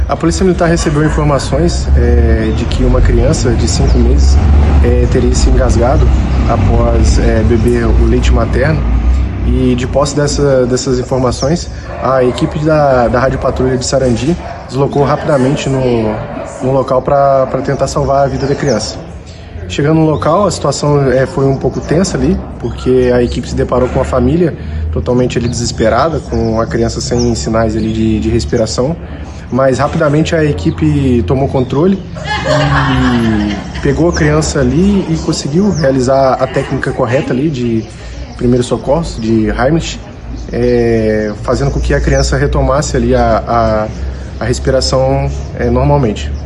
A Polícia Militar recebeu informações de que uma criança de 5 meses teria se engasgado após beber o leite materno, e de posse dessas informações, a equipe da Rádio Patrulha de Sarandi deslocou rapidamente no local para tentar salvar a vida da criança. Chegando no local, a situação foi um pouco tensa ali, porque a equipe se deparou com a família totalmente ali desesperada, com a criança sem sinais ali de respiração. Mas rapidamente a equipe tomou controle e pegou a criança ali e conseguiu realizar a técnica correta ali de primeiros socorros, de Heimlich, fazendo com que a criança retomasse ali a respiração normalmente.